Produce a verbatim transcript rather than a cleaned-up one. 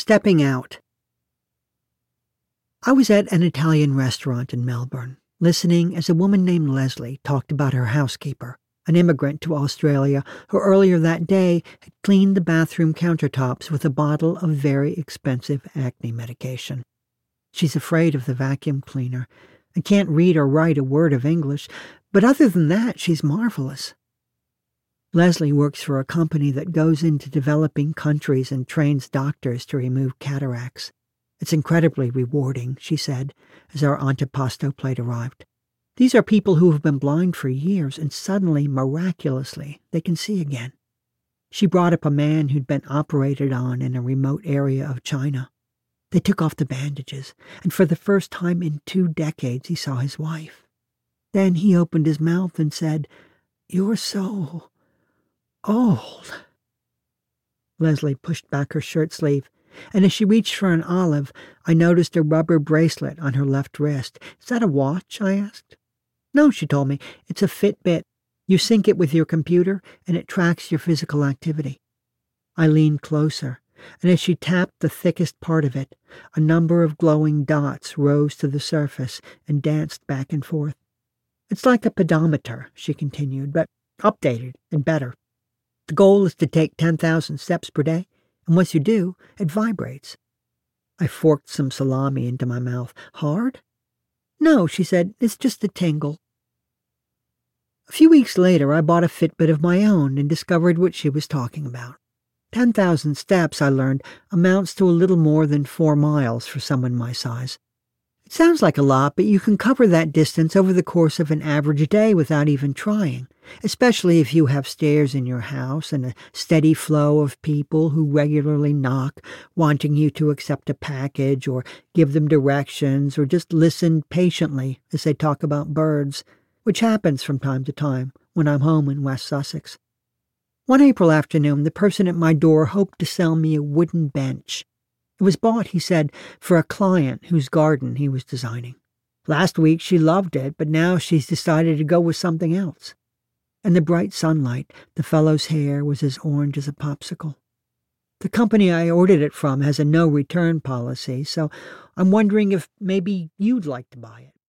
Stepping out. I was at an Italian restaurant in Melbourne, listening as a woman named Leslie talked about her housekeeper, an immigrant to Australia who earlier that day had cleaned the bathroom countertops with a bottle of very expensive acne medication. She's afraid of the vacuum cleaner and can't read or write a word of English, but other than that, she's marvelous. Leslie works for a company that goes into developing countries and trains doctors to remove cataracts. It's incredibly rewarding, she said, as our antipasto plate arrived. These are people who have been blind for years, and suddenly, miraculously, they can see again. She brought up a man who'd been operated on in a remote area of China. They took off the bandages, and for the first time in two decades he saw his wife. Then he opened his mouth and said, "You're so old." Leslie pushed back her shirt sleeve, and as she reached for an olive, I noticed a rubber bracelet on her left wrist. "Is that a watch?" I asked. "No," she told me. "It's a Fitbit. You sync it with your computer, and it tracks your physical activity." I leaned closer, and as she tapped the thickest part of it, a number of glowing dots rose to the surface and danced back and forth. "It's like a pedometer," she continued, "but updated and better. The goal is to take ten thousand steps per day, and once you do, it vibrates." I forked some salami into my mouth. "Hard?" "No," she said, "it's just a tingle." A few weeks later, I bought a Fitbit of my own and discovered what she was talking about. Ten thousand steps, I learned, amounts to a little more than four miles for someone my size. It sounds like a lot, but you can cover that distance over the course of an average day without even trying, especially if you have stairs in your house and a steady flow of people who regularly knock, wanting you to accept a package or give them directions or just listen patiently as they talk about birds, which happens from time to time when I'm home in West Sussex. One April afternoon, the person at my door hoped to sell me a wooden bench. It was bought, he said, for a client whose garden he was designing. Last week she loved it, but now she's decided to go with something else. In the bright sunlight, the fellow's hair was as orange as a popsicle. The company I ordered it from has a no-return policy, so I'm wondering if maybe you'd like to buy it.